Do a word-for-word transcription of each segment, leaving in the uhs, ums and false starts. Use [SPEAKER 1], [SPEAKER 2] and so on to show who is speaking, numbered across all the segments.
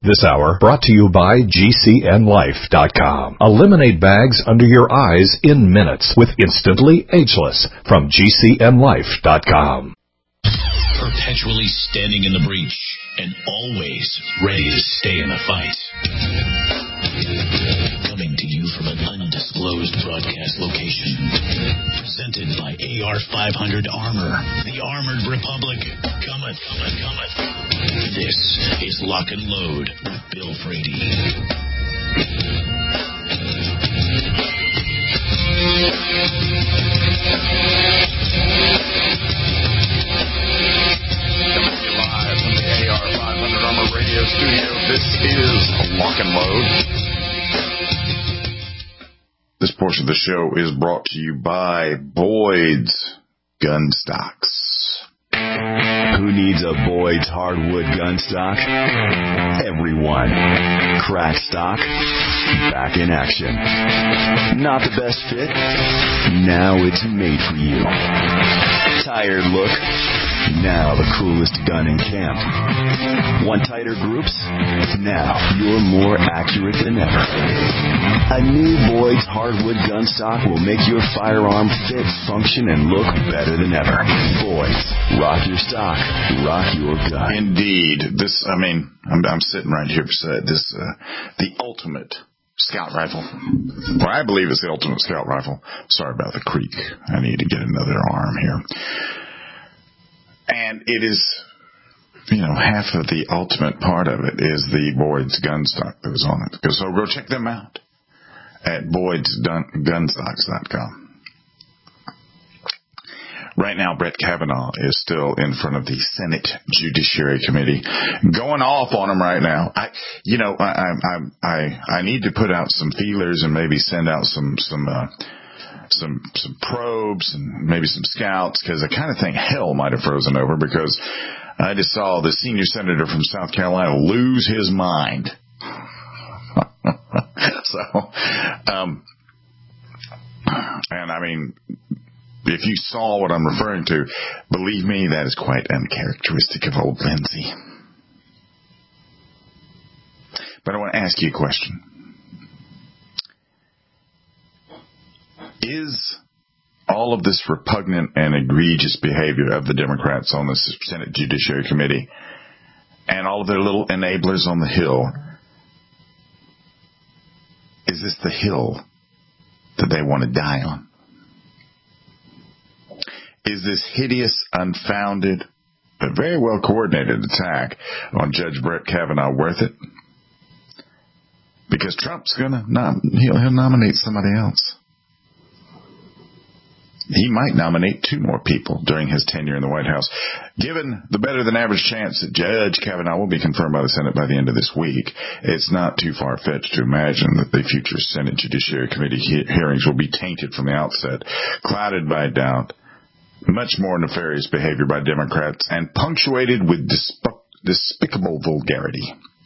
[SPEAKER 1] This hour brought to you by G C N Life dot com. Eliminate bags under your eyes in minutes with Instantly Ageless from G C N Life dot com.
[SPEAKER 2] Perpetually standing in the breach and always ready to stay in the fight. Coming to you from an undisclosed broadcast location. Presented by A R five hundred Armor, the Armored Republic. Cometh, cometh, cometh. This is Lock and Load with Bill Frady.
[SPEAKER 3] Live from the A R five hundred Armor Radio Studio, this is Lock and Load. This portion of the show is brought to you by Boyd's Gun Stocks.
[SPEAKER 4] Who needs a Boyd's hardwood gun stock? Everyone. Crack stock, back in action. Not the best fit? Now it's made for you. Tired look? Now the coolest gun in camp. Want tighter groups? Now you're more accurate than ever. A new Boyd's hardwood gun stock will make your firearm fit, function, and look better than ever. Boyd's. Rock your stock. Rock your gun.
[SPEAKER 3] Indeed. This, I mean, I'm, I'm sitting right here beside this, uh, the ultimate scout rifle. Well, I believe it's the ultimate scout rifle. Sorry about the creak. I need to get another arm here. And it is, you know, half of the ultimate part of it is the Boyd's gun stock that was on it. So go check them out at Boyd's Gun Stocks dot com. Right now, Brett Kavanaugh is still in front of the Senate Judiciary Committee, going off on him right now. I, you know, I, I, I, I need to put out some feelers and maybe send out some, some, uh, some, some probes and maybe some scouts, because I kind of think hell might have frozen over, because I just saw the senior senator from South Carolina lose his mind. so, um, and I mean, if you saw what I'm referring to, believe me, that is quite uncharacteristic of old Lindsay. But I want to ask you a question. Is all of this repugnant and egregious behavior of the Democrats on the Senate Judiciary Committee and all of their little enablers on the Hill, is this the hill that they want to die on? Is this hideous, unfounded, but very well coordinated attack on Judge Brett Kavanaugh worth it? Because Trump's gonna nom- he'll, he'll nominate somebody else. He might nominate two more people during his tenure in the White House. Given the better-than-average chance that Judge Kavanaugh will be confirmed by the Senate by the end of this week, it's not too far-fetched to imagine that the future Senate Judiciary Committee he- hearings will be tainted from the outset, clouded by doubt, much more nefarious behavior by Democrats, and punctuated with desp- despicable vulgarity.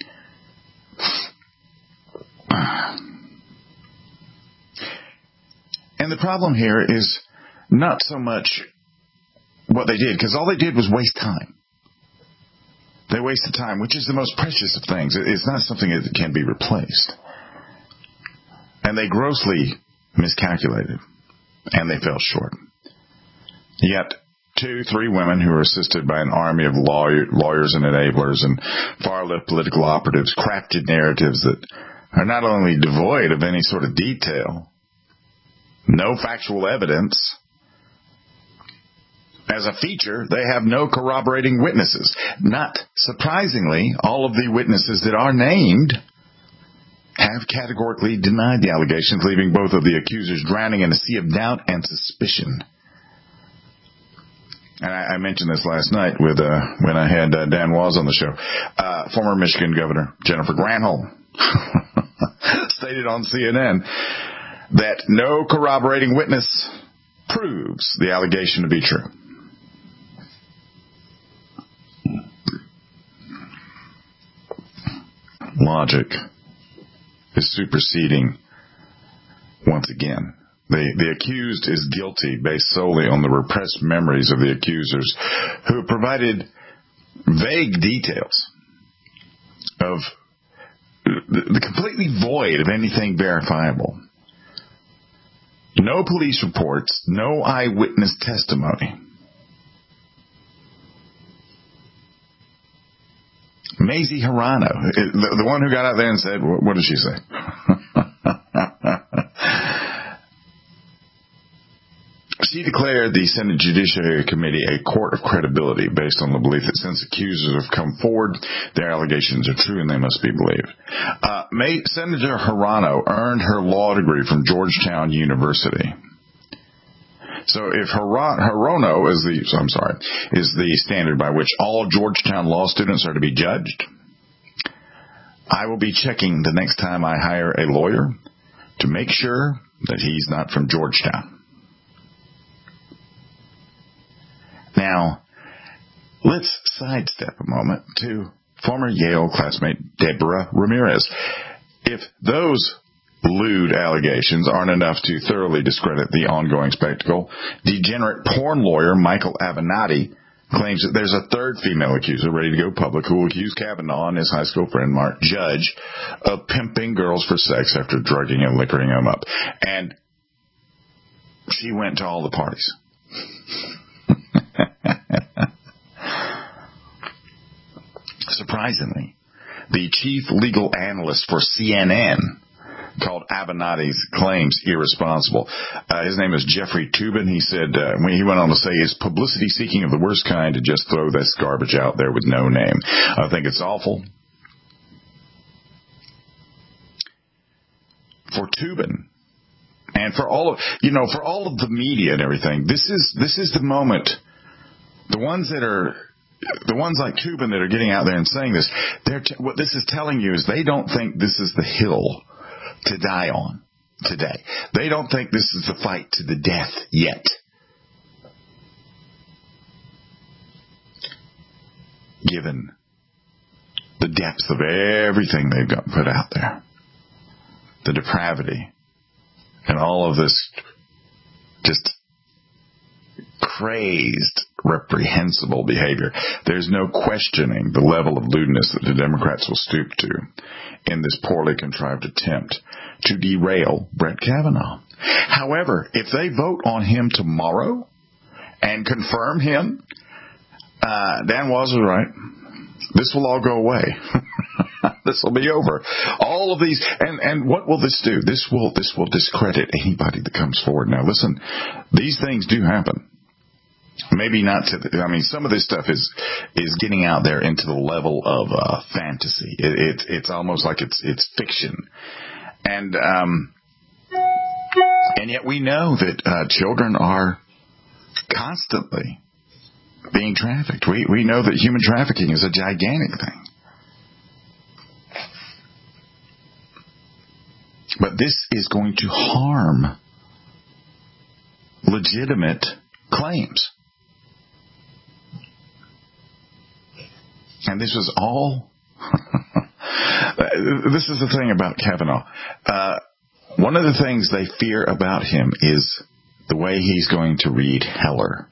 [SPEAKER 3] And the problem here is not so much what they did, because all they did was waste time. They wasted time, which is the most precious of things. It's not something that can be replaced. And they grossly miscalculated, and they fell short. Yet, two, three women who were assisted by an army of lawyer, lawyers and enablers and far-left political operatives crafted narratives that are not only devoid of any sort of detail, no factual evidence. As a feature, they have no corroborating witnesses. Not surprisingly, all of the witnesses that are named have categorically denied the allegations, leaving both of the accusers drowning in a sea of doubt and suspicion. And I, I mentioned this last night with uh, when I had uh, Dan Waz on the show. Uh, former Michigan Governor Jennifer Granholm stated on C N N that no corroborating witness proves the allegation to be true. Logic is superseding once again. The, the accused is guilty based solely on the repressed memories of the accusers, who provided vague details of the completely void of anything verifiable. No police reports, no eyewitness testimony. Mazie Hirono, the, the one who got out there and said, what, what did she say? She declared the Senate Judiciary Committee a court of credibility based on the belief that since accusers have come forward, their allegations are true and they must be believed. Uh, May, Senator Hirono earned her law degree from Georgetown University. So if Hirono is the, so I'm sorry, is the standard by which all Georgetown law students are to be judged, I will be checking the next time I hire a lawyer to make sure that he's not from Georgetown. Now, let's sidestep a moment to former Yale classmate Deborah Ramirez. If those lewd allegations aren't enough to thoroughly discredit the ongoing spectacle, degenerate porn lawyer Michael Avenatti claims that there's a third female accuser ready to go public who will accuse Kavanaugh and his high school friend Mark Judge of pimping girls for sex after drugging and liquoring them up. And she went to all the parties. Surprisingly, the chief legal analyst for C N N called Avenatti's claims irresponsible. Uh, his name is Jeffrey Toobin. He said, uh, when he went on to say, is publicity seeking of the worst kind to just throw this garbage out there with no name. I think it's awful. For Toobin, and for all of, you know, for all of the media and everything, this is, this is the moment. The ones that are, the ones like Toobin that are getting out there and saying this, they're t- what this is telling you is they don't think this is the hill to die on today. They don't think this is the fight to the death yet. Given the depths of everything they've got put out there, the depravity, and all of this just crazed, reprehensible behavior. There's no questioning the level of lewdness that the Democrats will stoop to in this poorly contrived attempt to derail Brett Kavanaugh. However, if they vote on him tomorrow and confirm him, uh, Dan Was was right. This will all go away. This will be over. All of these, and, and what will this do? This will, this will discredit anybody that comes forward. Now listen, these things do happen. Maybe not to, the, I mean, some of this stuff is, is getting out there into the level of, uh, fantasy. It, it, it's almost like it's, it's fiction. And, um, and yet we know that, uh, children are constantly being trafficked. We, we know that human trafficking is a gigantic thing. But this is going to harm legitimate claims. And this was all, this is the thing about Kavanaugh. Uh, one of the things they fear about him is the way he's going to read Heller.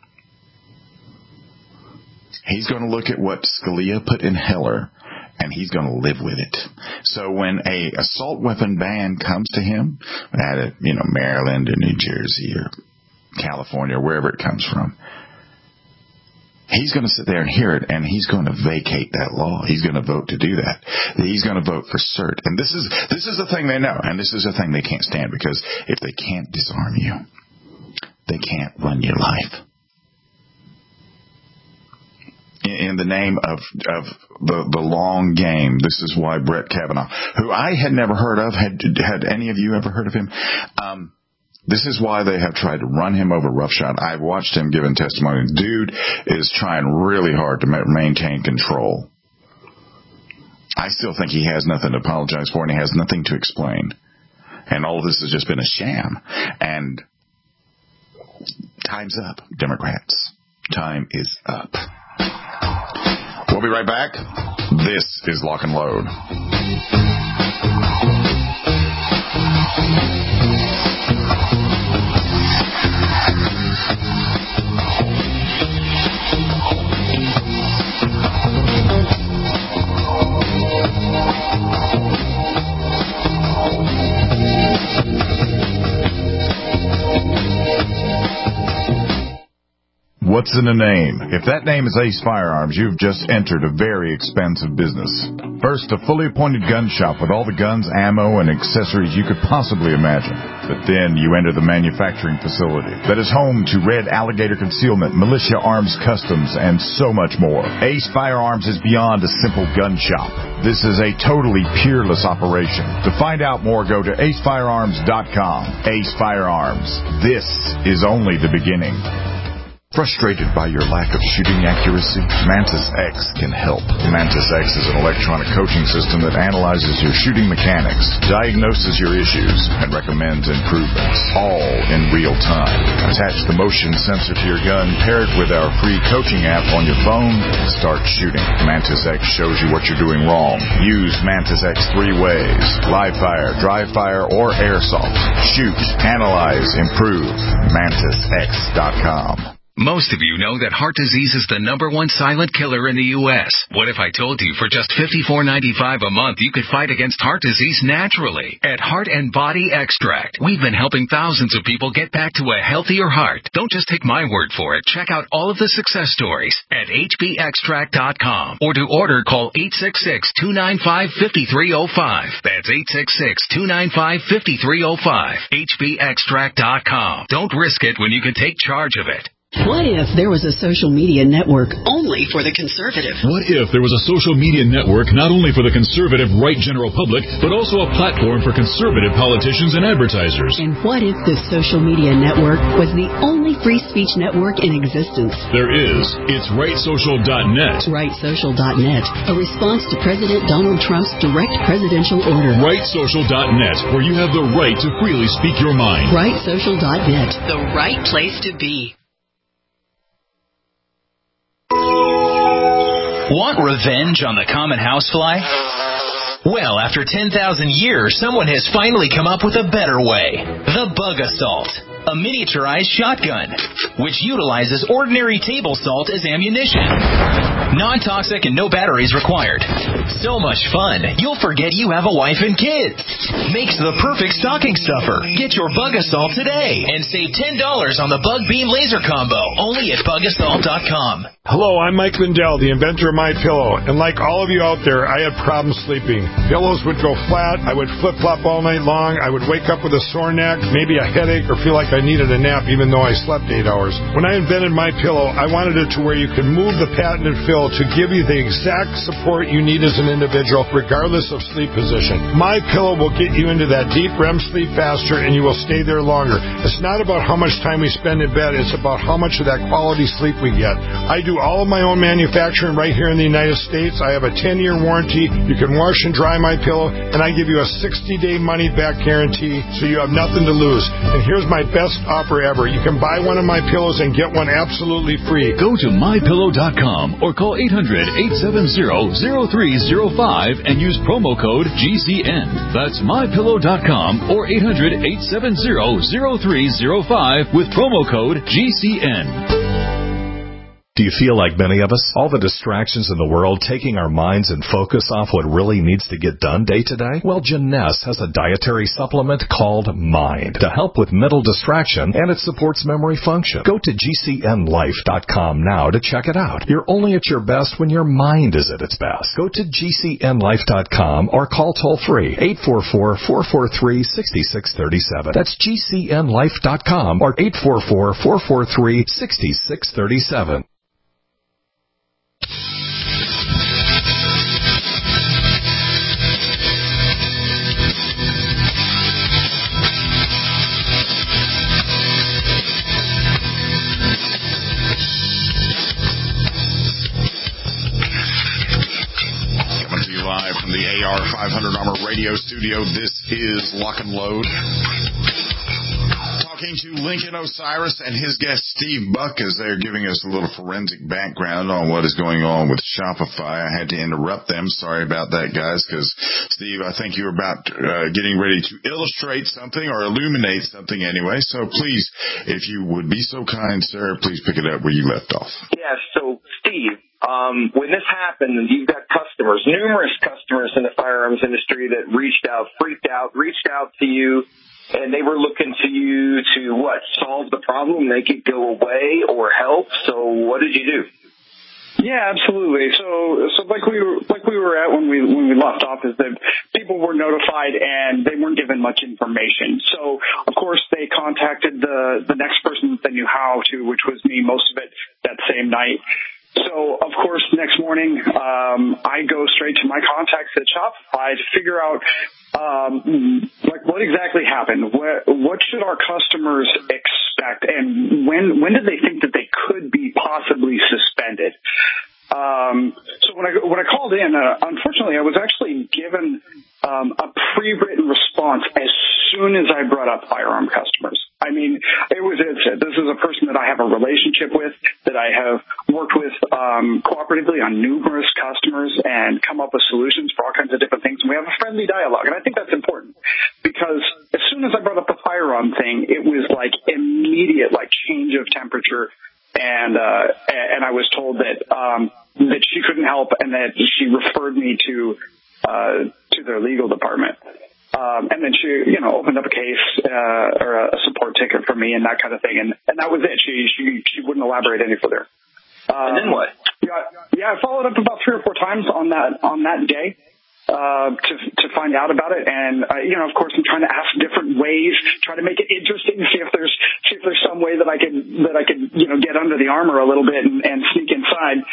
[SPEAKER 3] He's going to look at what Scalia put in Heller, and he's going to live with it. So when a assault weapon ban comes to him, at a, you know, Maryland or New Jersey or California or wherever it comes from, he's going to sit there and hear it, and he's going to vacate that law. He's going to vote to do that. He's going to vote for cert. And this is this is the thing they know, and this is the thing they can't stand, because if they can't disarm you, they can't run your life. In the name of, of the, the long game. This is why Brett Kavanaugh, who I had never heard of, had, had any of you ever heard of him? Um, this is why they have tried to run him over roughshod. I've watched him giving testimony. Dude is trying really hard to ma- maintain control. I still think he has nothing to apologize for, and he has nothing to explain. And all of this has just been a sham. And time's up, Democrats. Time is up. We'll be right back. This is Lock and Load. What's in a name? If that name is Ace Firearms, you've just entered a very expensive business. First, a fully appointed gun shop with all the guns, ammo, and accessories you could possibly imagine. But then you enter the manufacturing facility that is home to Red Alligator Concealment, Militia Arms Customs, and so much more. Ace Firearms is beyond a simple gun shop. This is a totally peerless operation. To find out more, go to ace firearms dot com. Ace Firearms. This is only the beginning. Frustrated by your lack of shooting accuracy? Mantis X can help. Mantis X is an electronic coaching system that analyzes your shooting mechanics, diagnoses your issues, and recommends improvements, all in real time. Attach the motion sensor to your gun, pair it with our free coaching app on your phone, and start shooting. Mantis X shows you what you're doing wrong. Use Mantis X three ways: live fire, dry fire, or airsoft. Shoot, analyze, improve. mantis x dot com.
[SPEAKER 5] Most of you know that heart disease is the number one silent killer in the U S What if I told you for just fifty-four ninety-five a month you could fight against heart disease naturally? At Heart and Body Extract, we've been helping thousands of people get back to a healthier heart. Don't just take my word for it. Check out all of the success stories at h b extract dot com, or to order, call eight six six, two nine five, five three zero five. That's eight six six, two nine five, five three zero five. h b extract dot com. Don't risk it when you can take charge of it.
[SPEAKER 6] What if there was a social media network only for the conservative?
[SPEAKER 7] What if there was a social media network not only for the conservative right general public, but also a platform for conservative politicians and advertisers?
[SPEAKER 6] And what if this social media network was the only free speech network in existence?
[SPEAKER 7] There is. It's right social dot net.
[SPEAKER 6] right social dot net, a response to President Donald Trump's direct presidential order.
[SPEAKER 7] right social dot net, where you have the right to freely speak your mind.
[SPEAKER 6] right social dot net, the right place to be.
[SPEAKER 8] Want revenge on the common housefly? Well, after ten thousand years, someone has finally come up with a better way. The Bug Assault, a miniaturized shotgun, which utilizes ordinary table salt as ammunition. Non-toxic and no batteries required. So much fun, you'll forget you have a wife and kids. Makes the perfect stocking stuffer. Get your Bug Assault today and save ten dollars on the Bug Beam Laser Combo, only at bug assault dot com.
[SPEAKER 9] Hello, I'm Mike Lindell, the inventor of MyPillow, and like all of you out there, I had problems sleeping. Pillows would go flat, I would flip-flop all night long, I would wake up with a sore neck, maybe a headache, or feel like I needed a nap even though I slept eight hours. When I invented MyPillow, I wanted it to where you could move the patented fill to give you the exact support you need as an individual, regardless of sleep position. MyPillow will get you into that deep R E M sleep faster, and you will stay there longer. It's not about how much time we spend in bed, it's about how much of that quality sleep we get. I do all of my own manufacturing right here in the United States. I have a ten-year warranty. You can wash and dry my pillow, and I give you a sixty-day money-back guarantee, so you have nothing to lose. And here's my best offer ever. You can buy one of my pillows and get one absolutely free.
[SPEAKER 7] Go to my pillow dot com or call eight hundred, eight seven zero, zero three zero five and use promo code G C N. That's my pillow dot com or eight hundred, eight seven zero, zero three zero five with promo code G C N.
[SPEAKER 1] Do you feel like many of us? All the distractions in the world taking our minds and focus off what really needs to get done day to day? Well, Jeunesse has a dietary supplement called Mind to help with mental distraction, and it supports memory function. Go to G C N life dot com now to check it out. You're only at your best when your mind is at its best. Go to G C N life dot com or call toll-free eight four four, four four three, six six three seven. That's G C N life dot com or eight four four, four four three, six six three seven.
[SPEAKER 3] Live from the A R five hundred Armor Radio Studio, this is Lock and Load. Talking to Lincoln Osiris and his guest Steve Buck as they're giving us a little forensic background on what is going on with Shopify. I had to interrupt them. Sorry about that, guys, because, Steve, I think you were about uh, getting ready to illustrate something or illuminate something anyway. So please, if you would be so kind, sir, please pick it up where you left off.
[SPEAKER 10] Yeah, so, Steve, Um, when this happened, you've got customers, numerous customers in the firearms industry that reached out, freaked out, reached out to you and they were looking to you to, what, solve the problem, make it go away or help. So what did you do?
[SPEAKER 11] Yeah, absolutely. So, so like we were, like we were at when we when we left off, is that people were notified and they weren't given much information. So, of course, they contacted the the next person that they knew how to, which was me, most of it that same night. So, of course, next morning, um, I go straight to my contacts at Shopify to figure out, um, like, what exactly happened. What, what should our customers expect, and when when did they think that they could be possibly suspended? Um, so when I when I called in, uh, unfortunately, I was actually given um, a pre-written response as soon as I brought up firearm customers. I mean, it was it. This is a person that I have a relationship with, that I have worked with um, cooperatively on numerous customers and come up with solutions for all kinds of different things. And we have a friendly dialogue, and I think that's important because as soon as I brought up the firearm thing, it was like immediate, like change of temperature. And, uh, and I was told that, um, that she couldn't help and that she referred me to, uh, to their legal department. Um, and then she, you know, opened up a case, uh, or a support ticket for me and that kind of thing. And, and that was it. She, she, she wouldn't elaborate any further.
[SPEAKER 10] And
[SPEAKER 11] Um,
[SPEAKER 10] then what?
[SPEAKER 11] Yeah, yeah, I followed up about three or four times on that, on that day. Uh, to, to find out about it. And, uh, you know, of course, I'm trying to ask different ways, try to make it interesting, see if there's, see if there's some way that I could, that I could, you know, get under the armor a little bit and, and sneak inside.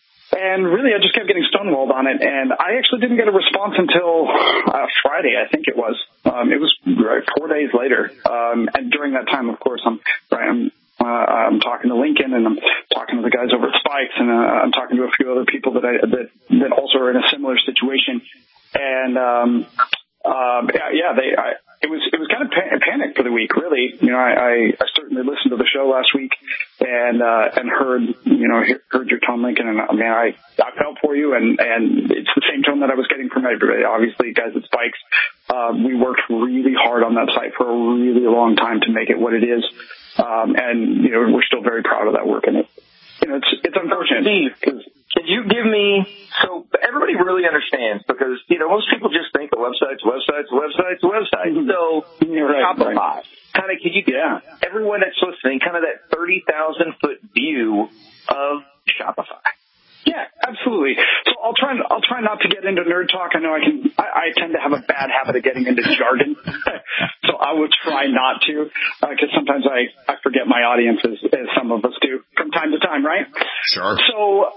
[SPEAKER 11] And really, I just kept getting stonewalled on it. And I actually didn't get a response until, uh, Friday, I think it was. Um, it was right, four days later. Um, and during that time, of course, I'm, right, I'm, Uh, I'm talking to Lincoln, and I'm talking to the guys over at Spikes, and uh, I'm talking to a few other people that I that that also are in a similar situation. And um, uh, yeah, yeah, they. I, it was it was kind of pa- panic for the week, really. You know, I, I, I certainly listened to the show last week and uh, and heard you know heard your tone, Lincoln, and I mean, I I felt for you, and and it's the same tone that I was getting from everybody. Obviously, guys at Spikes, uh, we worked really hard on that site for a really long time to make it what it is. Um, and, you know, we're still very proud of that work. And it, you know, it's, it's unfortunate.
[SPEAKER 10] Steve, can you give me, so everybody really understands because, you know, most people just think a website's a website's a website's a website. So,
[SPEAKER 11] You're right,
[SPEAKER 10] Shopify,
[SPEAKER 11] right.
[SPEAKER 10] kind of, can you give
[SPEAKER 11] yeah.
[SPEAKER 10] everyone that's listening kind of that thirty thousand foot view of Shopify?
[SPEAKER 11] Yeah, absolutely. So I'll try. I'll try not to get into nerd talk. I know I can. I, I tend to have a bad habit of getting into jargon, so I will try not to, because uh, sometimes I, I forget my audience, as, as some of us do from time to time, right?
[SPEAKER 3] Sure.
[SPEAKER 11] So,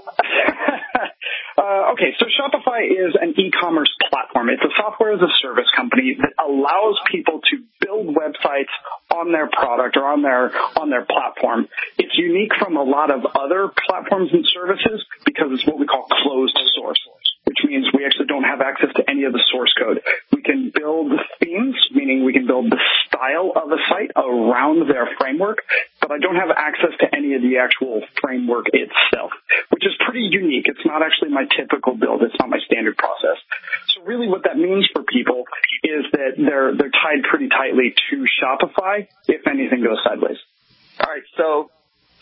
[SPEAKER 11] uh, okay. So Shopify is an e-commerce platform. It's a software as a service company that allows people to build websites on their product or on their on their platform. It's unique from a lot of other platforms and services because it's what we call closed source, which means we actually don't have access to any of the source code. We can build themes, meaning we can build the style of a site around their framework, but I don't have access to any of the actual framework itself, which is pretty unique. It's not actually my typical build. It's not my standard process. So really what that means for people is that they're they're tied pretty tightly to Shopify if anything goes sideways.
[SPEAKER 10] All right, so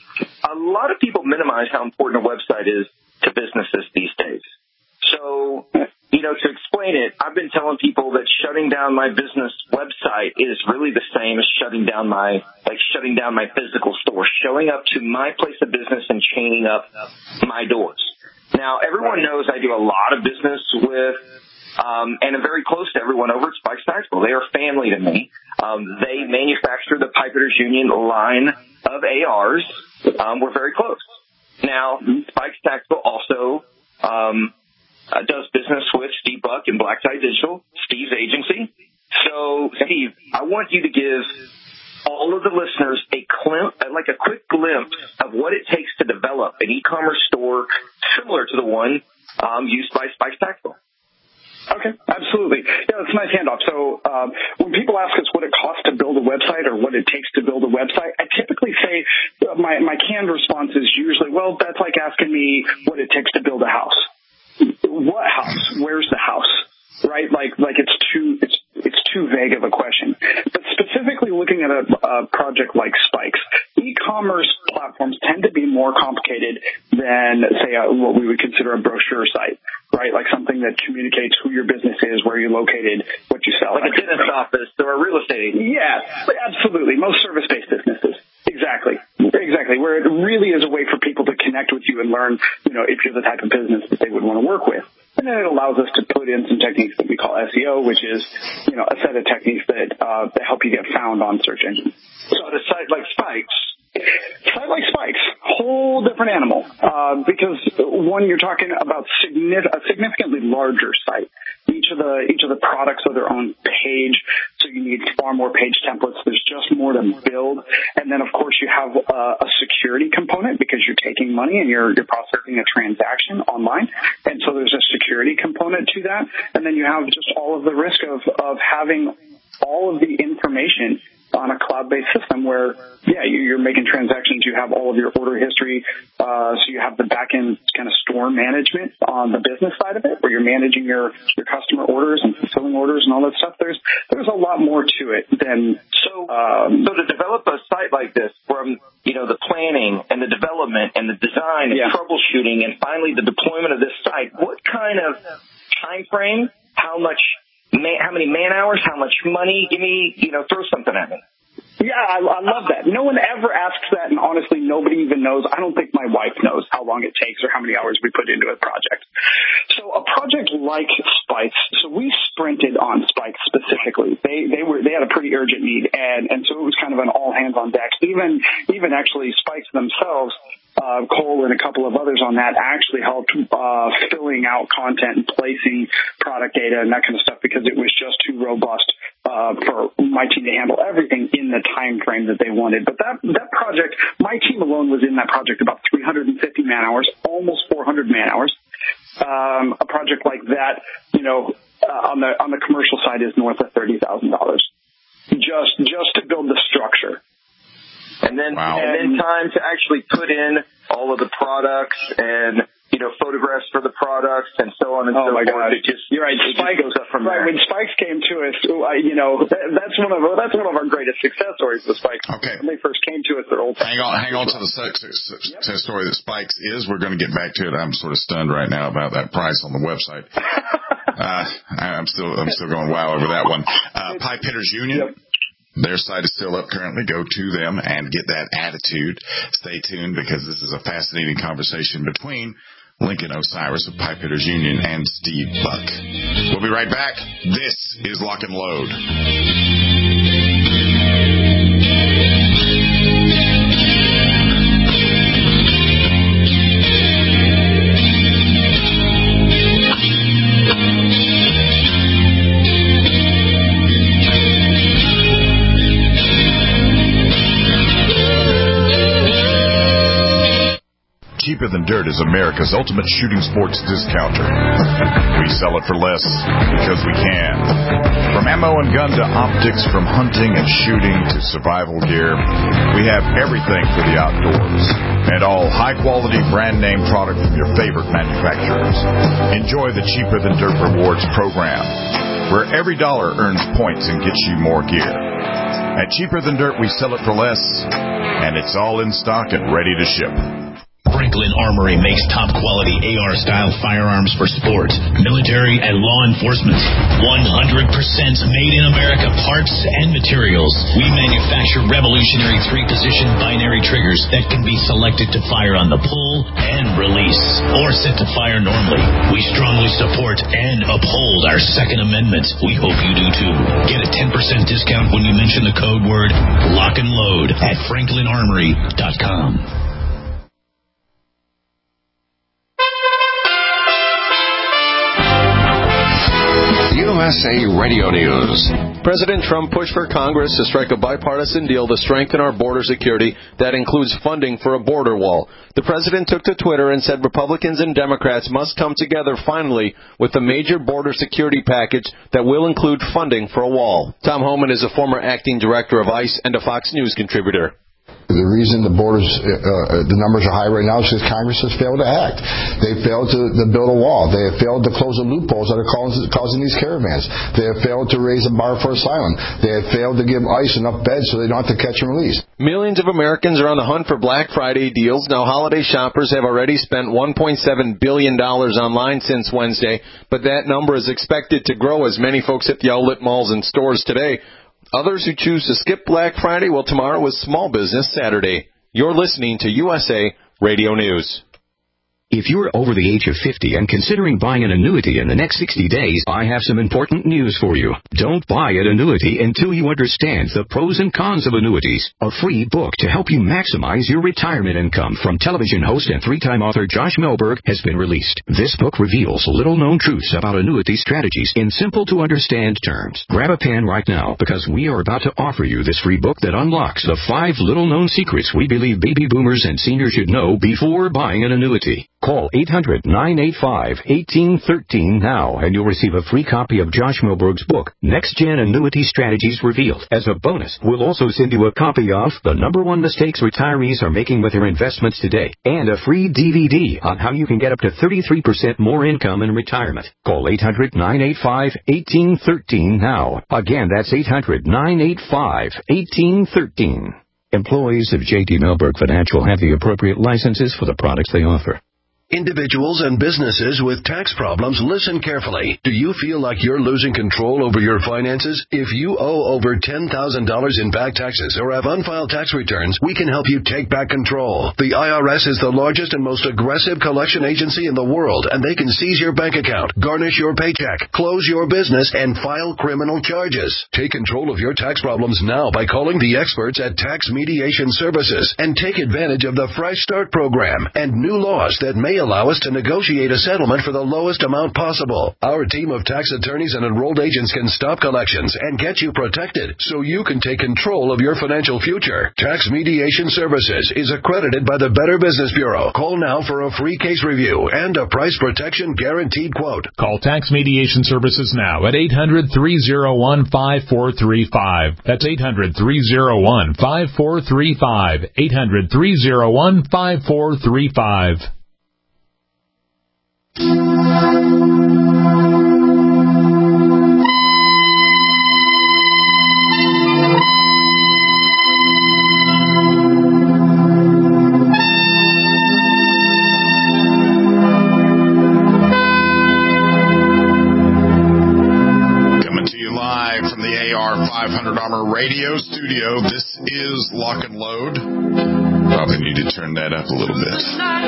[SPEAKER 10] a lot of people minimize how important a website is to businesses these days. So, you know, to explain it, I've been telling people that shutting down my business website is really the same as shutting down my, like shutting down my physical store, showing up to my place of business and chaining up my doors. Now, everyone knows I do a lot of business with, um, and I'm very close to everyone over at Spikes Tactical. They are family to me. Um, they manufacture the Pipetters Union line of A Rs. Um, we're very close. Now, Spikes Tactical also, um, Uh, does business with Steve Buck and Black Tie Digital, Steve's agency. So, Steve, I want you to give all of the listeners a glimpse, like a quick glimpse of what it takes to develop an e-commerce store similar to the one um, used by Spikes Tactical.
[SPEAKER 11] Okay, absolutely. Yeah, that's a nice handoff. So um, when people ask us what it costs to build a website or what it takes to build a website, I typically say uh, my, my canned response is usually, well, that's like asking me what it takes to build a house. What house? Where's the house? Right? Like, like it's too, it's, it's too vague of a question. But specifically looking at a, a project like Spikes, e-commerce platforms tend to be more complicated than, say, a, what we would consider a brochure site, right? Like something that communicates who your business is, where you're located, what you sell.
[SPEAKER 10] Like a dentist office or a real estate agent.
[SPEAKER 11] Yeah, absolutely. Most service-based businesses. Exactly. Exactly. Where it really is a way for people to connect with you and learn, you know, if you're the type of business that they would want to work with. And then it allows us to put in some techniques that we call S E O, which is, you know, a set of techniques that, uh, that help you get found on search engines.
[SPEAKER 10] So at a site like Spikes,
[SPEAKER 11] site like Spikes, whole different animal, uh, because one, you're talking about signif- a significantly larger site. Each of the each of the products are their own page, so you need far more page templates. There's just more to build, and then of course you have uh, a security component because you're taking money and you're you're processing a transaction online, and so there's a security component to that, and then you have just all of the risk of of having all of the information on a cloud-based system where, yeah, you're making transactions, you have all of your order history, uh, so you have the back-end kind of store management on the business side of it, where you're managing your, your customer orders and fulfilling orders and all that stuff. There's there's a lot more to it than...
[SPEAKER 10] So,
[SPEAKER 11] um,
[SPEAKER 10] so to develop a site like this from, you know, the planning and the development and the design and
[SPEAKER 11] yeah.
[SPEAKER 10] troubleshooting and finally the deployment of this site, what kind of time frame, how much... Man, how many man hours, how much money? Give me, you know, throw something at me.
[SPEAKER 11] Yeah, I, I love that. No one ever asks that, and honestly, nobody even knows. I don't think my wife knows how long it takes or how many hours we put into a project. So a project like Spikes, so we sprinted on Spikes specifically. They they were they had a pretty urgent need, and and so it was kind of an all hands on deck. Even even actually Spikes themselves. Uh, Cole and a couple of others on that actually helped uh, filling out content and placing product data and that kind of stuff because it was just too robust uh, for my team to handle everything in the time frame that they wanted. But that that project, my team alone was in that project about three hundred fifty man hours, almost four hundred man hours. Um, a project like that, you know, uh, on the on the commercial side is north of thirty thousand dollars, just just to build the structure.
[SPEAKER 10] And then,
[SPEAKER 3] wow.
[SPEAKER 10] and then time to actually put in all of the products and, you know, photographs for the products and so on and
[SPEAKER 11] oh
[SPEAKER 10] so
[SPEAKER 11] my
[SPEAKER 10] forth.
[SPEAKER 11] God.
[SPEAKER 10] It just,
[SPEAKER 11] You're right.
[SPEAKER 10] it
[SPEAKER 11] Spikes,
[SPEAKER 10] just goes up from
[SPEAKER 11] right.
[SPEAKER 10] there.
[SPEAKER 11] When Spikes came to us, you know, that, that's one of that's one of our greatest success stories with Spikes.
[SPEAKER 3] Okay.
[SPEAKER 11] When they first came to us, they're old.
[SPEAKER 3] Hang on, hang on to the success yep. story that Spikes is. We're going to get back to it. I'm sort of stunned right now about that price on the website. uh, I'm still, I'm still going wow over that one. Uh, Pipe Hitters Union. Yep. Their site is still up currently. Go to them and get that attitude. Stay tuned because this is a fascinating conversation between Lincoln Osiris of Pipe Hitters Union and Steve Buck. We'll be right back. This is Lock and Load.
[SPEAKER 1] Cheaper Than Dirt is America's ultimate shooting sports discounter. We sell it for less because we can. From ammo and gun to optics, from hunting and shooting to survival gear, we have everything for the outdoors. And all high-quality brand-name product from your favorite manufacturers. Enjoy the Cheaper Than Dirt Rewards program, where every dollar earns points and gets you more gear. At Cheaper Than Dirt, we sell it for less, and it's all in stock and ready to ship.
[SPEAKER 2] Franklin Armory makes top-quality A R-style firearms for sport, military, and law enforcement. one hundred percent made in America parts and materials. We manufacture revolutionary three-position binary triggers that can be selected to fire on the pull and release, or set to fire normally. We strongly support and uphold our Second Amendment. We hope you do too. Get a ten percent discount when you mention the code word Lock and Load at franklin armory dot com.
[SPEAKER 12] U S A Radio News.
[SPEAKER 13] President Trump pushed for Congress to strike a bipartisan deal to strengthen our border security that includes funding for a border wall. The president took to Twitter and said Republicans and Democrats must come together finally with a major border security package that will include funding for a wall. Tom Homan is a former acting director of ICE and a Fox News contributor.
[SPEAKER 14] The reason the borders, uh, the numbers are high right now is because Congress has failed to act. They failed to, to build a wall. They have failed to close the loopholes that are causing, causing these caravans. They have failed to raise a bar for asylum. They have failed to give ICE enough beds so they don't have to catch and release.
[SPEAKER 13] Millions of Americans are on the hunt for Black Friday deals. Now, holiday shoppers have already spent one point seven billion dollars online since Wednesday, but that number is expected to grow as many folks hit the outlet malls and stores today. Others who choose to skip Black Friday, well, tomorrow is Small Business Saturday. You're listening to U S A Radio News.
[SPEAKER 15] If you're over the age of fifty and considering buying an annuity in the next sixty days, I have some important news for you. Don't buy an annuity until you understand the pros and cons of annuities. A free book to help you maximize your retirement income from television host and three-time author Josh Melberg has been released. This book reveals little-known truths about annuity strategies in simple-to-understand terms. Grab a pen right now because we are about to offer you this free book that unlocks the five little-known secrets we believe baby boomers and seniors should know before buying an annuity. Call eight hundred, nine eight five, one eight one three now, and you'll receive a free copy of Josh Melberg's book, Next Gen Annuity Strategies Revealed. As a bonus, we'll also send you a copy of The Number One Mistakes Retirees Are Making with Their Investments Today, and a free D V D on how you can get up to thirty-three percent more income in retirement. Call eight hundred, nine eight five, one eight one three now. Again, that's eight hundred, nine eight five, one eight one three. Employees of J D Melberg Financial have the appropriate licenses for the products they offer.
[SPEAKER 16] Individuals and businesses with tax problems, listen carefully. Do you feel like you're losing control over your finances? If you owe over ten thousand dollars in back taxes or have unfiled tax returns, we can help you take back control. The I R S is the largest and most aggressive collection agency in the world, and they can seize your bank account, garnish your paycheck, close your business, and file criminal charges. Take control of your tax problems now by calling the experts at Tax Mediation Services and take advantage of the Fresh Start program and new laws that may allow us to negotiate a settlement for the lowest amount possible. Our team of tax attorneys and enrolled agents can stop collections and get you protected so you can take control of your financial future. Tax Mediation Services is accredited by the Better Business Bureau. Call now for a free case review and a price protection guaranteed quote.
[SPEAKER 17] Call Tax Mediation Services now at eight hundred, three oh one, five four three five. That's eight hundred, three oh one, five four three five. eight hundred, three oh one, five four three five.
[SPEAKER 3] five hundred Armor Radio Studio. This is Lock and Load. Probably need to turn that up a little bit.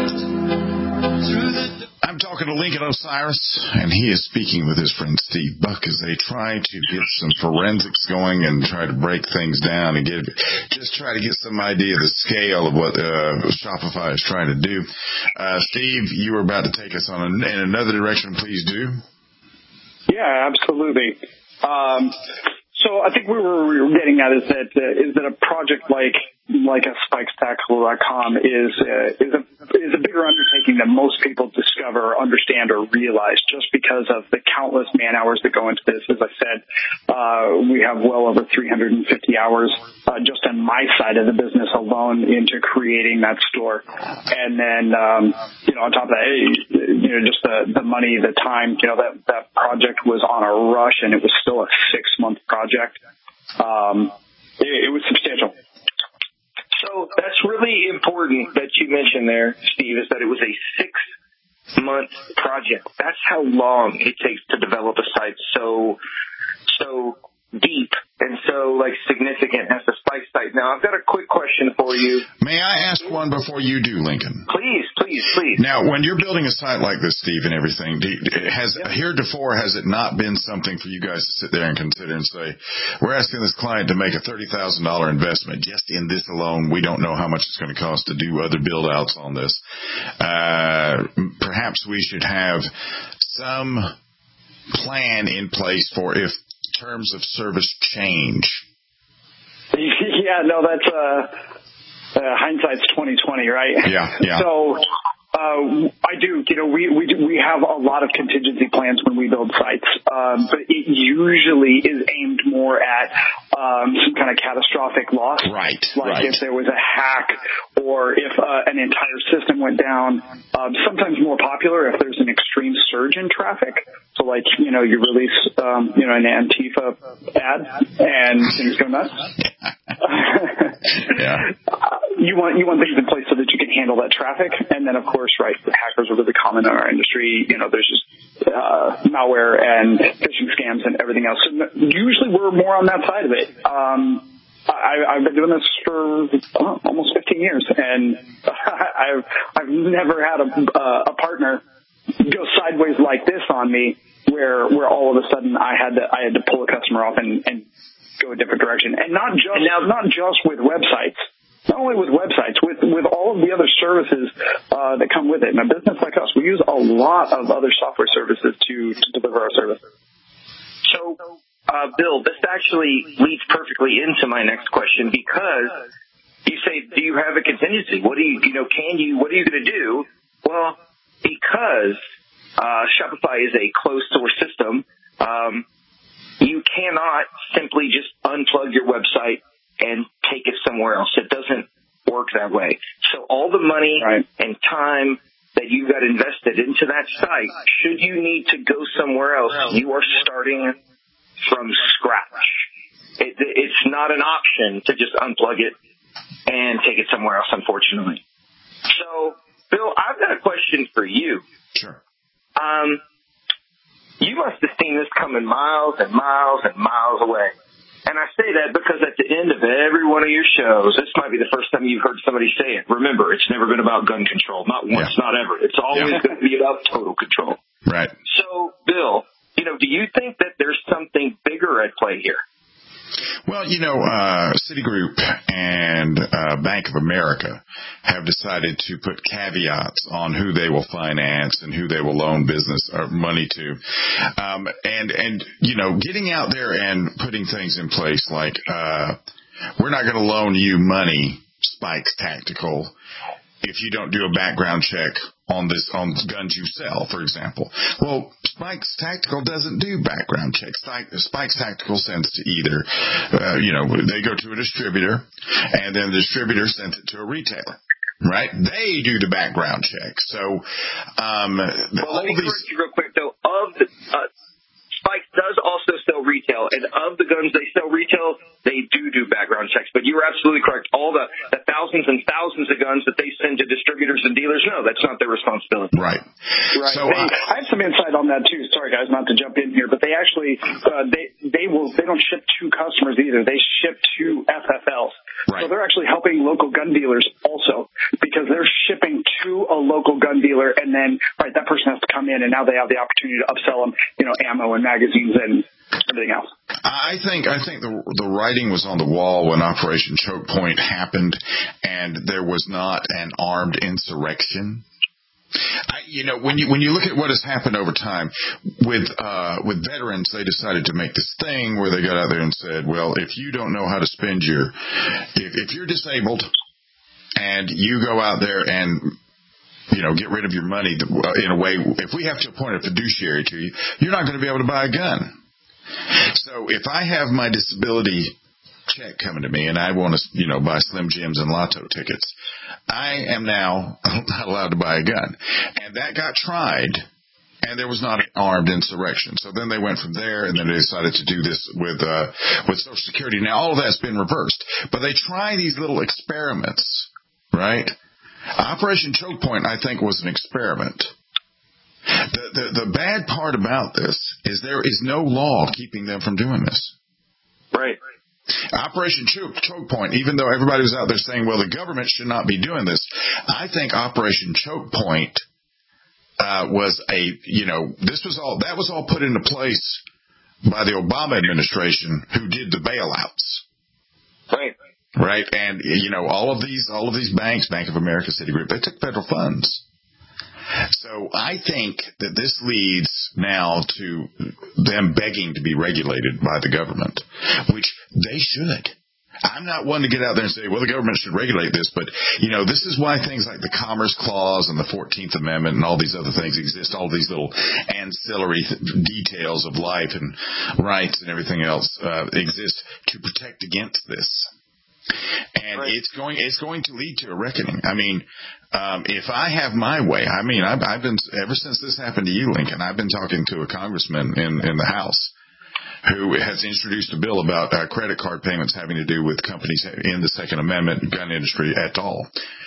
[SPEAKER 3] I'm talking to Lincoln Osiris, and he is speaking with his friend Steve Buck as they try to get some forensics going and try to break things down and get just try to get some idea of the scale of what uh, Shopify is trying to do. Uh, Steve, you were about to take us on a, in another direction. Please do.
[SPEAKER 11] Yeah, absolutely. Um, so I think we were, we were getting at is that uh, is that a project like like a spikes tackle dot com is uh, is a is a bigger undertaking than most people discover, understand, or realize. Just because of the countless man hours that go into this, as I said, uh, we have well over three hundred fifty hours uh, just on my side of the business alone into creating that store, and then um, you know on top of that, you know just the the money, the time. You know that that project was on a rush, and it was still a six month project. Um, it, it was substantial.
[SPEAKER 10] So that's really important that you mentioned there, Steve, is that it was a six-month project. That's how long it takes to develop a site so so deep and so like significant as the Spike site. Now, I've got a quick question for you.
[SPEAKER 3] May I ask one before you do, Lincoln?
[SPEAKER 10] Please, please, please.
[SPEAKER 3] Now, when you're building a site like this, Steve, and everything, do, has yep. heretofore has it not been something for you guys to sit there and consider and say, we're asking this client to make a thirty thousand dollars investment just in this alone. We don't know how much it's going to cost to do other build-outs on this. Uh, perhaps we should have some plan in place for if terms of service change.
[SPEAKER 11] Yeah, no, that's uh, uh, hindsight's twenty twenty, right?
[SPEAKER 3] Yeah, yeah.
[SPEAKER 11] So uh, I do, you know, we we do, we have a lot of contingency plans when we build sites, um, but it usually is aimed more at um, some kind of catastrophic loss.
[SPEAKER 3] Right.
[SPEAKER 11] Like
[SPEAKER 3] right.
[SPEAKER 11] if there was a hack or if uh, an entire system went down. Um, sometimes more popular if there's an extreme surge in traffic. So like, you know, you release, um, you know, an Antifa ad and things go nuts.
[SPEAKER 3] yeah.
[SPEAKER 11] Uh, you want, you want things in place so that you can handle that traffic. And then of course, right, hackers are really common in our industry. You know, there's just, uh, malware and phishing scams and everything else. So usually we're more on that side of it. Um, I, I've been doing this for oh, almost fifteen years, and I've I've never had a uh, a partner go sideways like this on me, where where all of a sudden I had to I had to pull a customer off and, and go a different direction, and not just and now, not just with websites, not only with websites, with with all of the other services uh, that come with it. In a business like us, we use a lot of other software services to to deliver our service.
[SPEAKER 10] So. Uh, Bill, this actually leads perfectly into my next question, because you say, do you have a contingency? What do you, you know, can you, what are you going to do? Well, because uh, Shopify is a closed source system, um, you cannot simply just unplug your website and take it somewhere else. It doesn't work that way. So all the money right. and time that you got invested into that site, should you need to go somewhere else, you are starting from scratch. It, it's not an option to just unplug it and take it somewhere else, unfortunately. So, Bill, I've got a question for you.
[SPEAKER 3] Sure.
[SPEAKER 10] Um, you must have seen this coming miles and miles and miles away. And I say that because at the end of every one of your shows, this might be the first time you've heard somebody say it. Remember, it's never been about gun control. Not once, yeah. not ever. It's always yeah. going to be about total control.
[SPEAKER 3] Right.
[SPEAKER 10] So, Bill, you know, do you think that there's something bigger at play here?
[SPEAKER 3] Well, you know, uh, Citigroup and uh, Bank of America have decided to put caveats on who they will finance and who they will loan business or money to. Um, and, and, you know, getting out there and putting things in place like, uh, we're not going to loan you money, Spikes Tactical, if you don't do a background check on this, on guns you sell, for example. Well, Spikes Tactical doesn't do background checks. Spikes Tactical sends to either, uh, you know, they go to a distributor, and then the distributor sends it to a retailer. Right? They do the background check. So, um,
[SPEAKER 10] well,
[SPEAKER 3] all
[SPEAKER 10] let me
[SPEAKER 3] these.
[SPEAKER 10] correct you real quick though. Of the, uh, Spike does also sell retail, and of the guns they sell retail, they do do background checks. But you're absolutely correct. All the, the thousands and thousands of guns that they send to distributors and dealers, no, that's not their responsibility.
[SPEAKER 3] Right.
[SPEAKER 11] Right.
[SPEAKER 3] So
[SPEAKER 11] they,
[SPEAKER 3] uh,
[SPEAKER 11] I have some insight on that too. Sorry, guys, not to jump in here, but they actually uh, they they will they don't ship to customers either. They ship to F F Ls.
[SPEAKER 3] Right.
[SPEAKER 11] So they're actually helping local gun dealers also, because they're shipping to a local gun dealer, and then right that person has to come in, and now they have the opportunity to upsell them, you know, ammo and magazines and everything else.
[SPEAKER 3] I think I think the the writing was on the wall when Operation Choke Point happened, and there was not an armed insurrection. I, you know, when you when you look at what has happened over time with uh, with veterans, they decided to make this thing where they got out there and said, well, if you don't know how to spend your, if, if you're disabled and you go out there and you know, get rid of your money in a way, if we have to appoint a fiduciary to you, you're not going to be able to buy a gun. So if I have my disability check coming to me and I want to, you know, buy Slim Jims and lotto tickets, I am now not allowed to buy a gun. And that got tried, and there was not an armed insurrection. So then they went from there, and then they decided to do this with uh, with Social Security. Now, all of that's been reversed. But they try these little experiments, right? Operation Choke Point, I think, was an experiment. The, the, the bad part about this is there is no law keeping them from doing this.
[SPEAKER 10] Right.
[SPEAKER 3] Operation Choke, Choke Point, even though everybody was out there saying, well, the government should not be doing this, I think Operation Choke Point uh, was a, you know, this was all, that was all put into place by the Obama administration, who did the bailouts.
[SPEAKER 10] Right.
[SPEAKER 3] Right. And, you know, all of these, all of these banks, Bank of America, Citigroup, they took federal funds. So I think that this leads now to them begging to be regulated by the government, which they should. I'm not one to get out there and say, well, the government should regulate this, but, you know, this is why things like the Commerce Clause and the fourteenth Amendment and all these other things exist, all these little ancillary th- details of life and rights and everything else uh, exist to protect against this. And right. it's going it's going to lead to a reckoning. I mean, um, if I have my way, I mean, I've, I've been, ever since this happened to you, Lincoln, I've been talking to a congressman in, in the House who has introduced a bill about uh, credit card payments having to do with companies in the Second Amendment gun industry at all.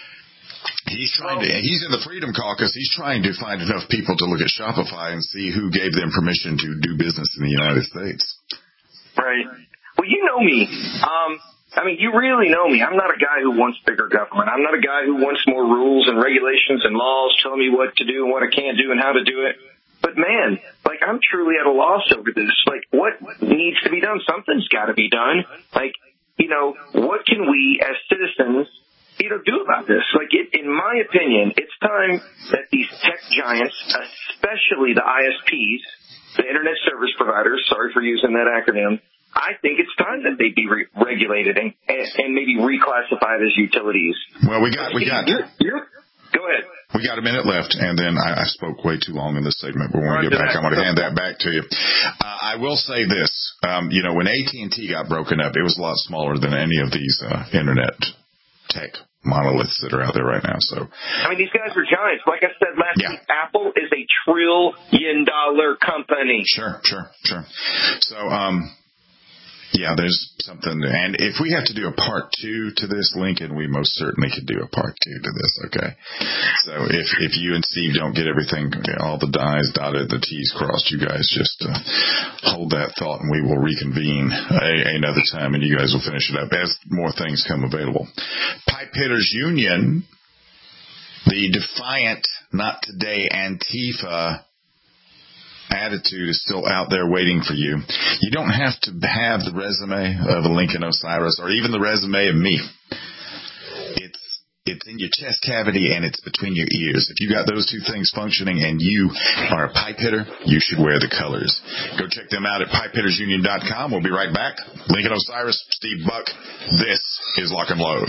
[SPEAKER 3] He's trying to, he's in the Freedom Caucus. He's trying to find enough people to look at Shopify and see who gave them permission to do business in the United States.
[SPEAKER 10] Right. Well, you know me. Um, I mean, you really know me. I'm not a guy who wants bigger government. I'm not a guy who wants more rules and regulations and laws telling me what to do and what I can't do and how to do it. But, man, like, I'm truly at a loss over this. Like, what needs to be done? Something's got to be done. Like, you know, what can we as citizens, you know, do about this? Like, it, in my opinion, it's time that these tech giants, especially the I S Ps, the Internet Service Providers, sorry for using that acronym, I think it's time that they be re- regulated and, and maybe reclassified as utilities.
[SPEAKER 3] Well, we got, we got.
[SPEAKER 10] You're, you're, go ahead.
[SPEAKER 3] We got a minute left, and then I, I spoke way too long in this segment, but when we get back, I'm going to hand that back to you. Uh, I will say this. Um, you know, when A T and T got broken up, it was a lot smaller than any of these uh, Internet tech monoliths that are out there right now. So,
[SPEAKER 10] I mean, these guys are giants. Like I said last
[SPEAKER 3] yeah.
[SPEAKER 10] week, Apple is a trillion dollar company.
[SPEAKER 3] Sure, sure, sure. So, um, yeah, there's something. And if we have to do a part two to this, Lincoln, we most certainly could do a part two to this, okay? So if if you and Steve don't get everything, all the I's dotted, the T's crossed, you guys just uh, hold that thought and we will reconvene a, another time and you guys will finish it up as more things come available. Pipe Hitters Union, the defiant, not today Antifa attitude is still out there waiting for you. You don't have to have the resume of a Lincoln Osiris or even the resume of me. It's it's in your chest cavity and it's between your ears. If you got those two things functioning and you are a pipe hitter, you should wear the colors. Go check them out at pipe hitters union dot com. We'll be right back. Lincoln Osiris, Steve Buck. This is Lock and Load.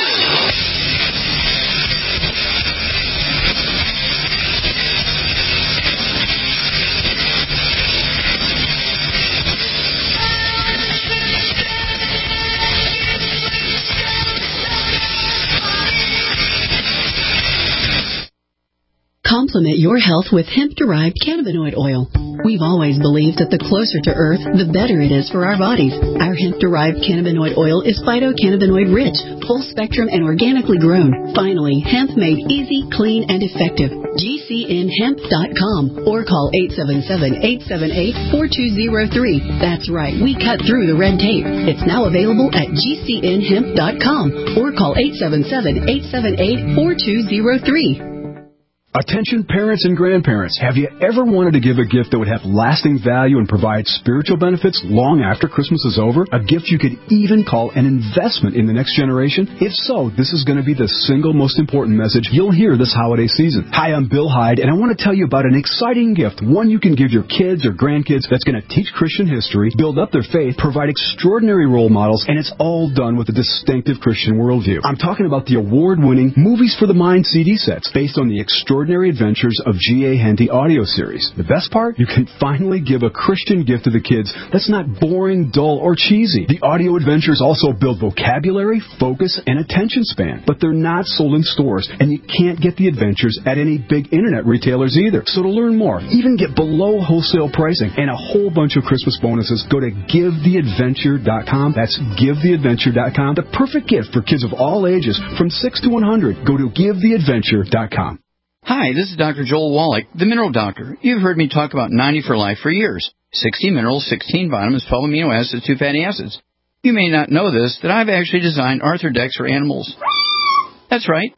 [SPEAKER 6] Complement your health with hemp-derived cannabinoid oil. We've always believed that the closer to Earth, the better it is for our bodies. Our hemp-derived cannabinoid oil is phytocannabinoid rich, full spectrum and organically grown. Finally, hemp made easy, clean, and effective. G C N hemp dot com or call eight seven seven, eight seven eight, four two zero three. That's right, we cut through the red tape. It's now available at G C N hemp dot com or call eight seven seven, eight seven eight, four two zero three.
[SPEAKER 18] Attention parents and grandparents, have you ever wanted to give a gift that would have lasting value and provide spiritual benefits long after Christmas is over? A gift you could even call an investment in the next generation? If so, this is going to be the single most important message you'll hear this holiday season. Hi, I'm Bill Hyde, and I want to tell you about an exciting gift, one you can give your kids or grandkids that's going to teach Christian history, build up their faith, provide extraordinary role models, and it's all done with a distinctive Christian worldview. I'm talking about the award-winning Movies for the Mind C D sets based on the extraordinary Adventures of G A. Henty audio series. The best part? You can finally give a Christian gift to the kids that's not boring, dull, or cheesy. The audio adventures also build vocabulary, focus, and attention span. But they're not sold in stores, and you can't get the adventures at any big internet retailers either. So to learn more, even get below wholesale pricing, and a whole bunch of Christmas bonuses, go to give the adventure dot com. That's give the adventure dot com. The perfect gift for kids of all ages, from six to one hundred. Go to give the adventure dot com.
[SPEAKER 19] Hi, this is Doctor Joel Wallach, the Mineral Doctor. You've heard me talk about ninety for Life for years. sixty minerals, sixteen vitamins, twelve amino acids, two fatty acids. You may not know this, that I've actually designed Arthrodex for animals. That's right.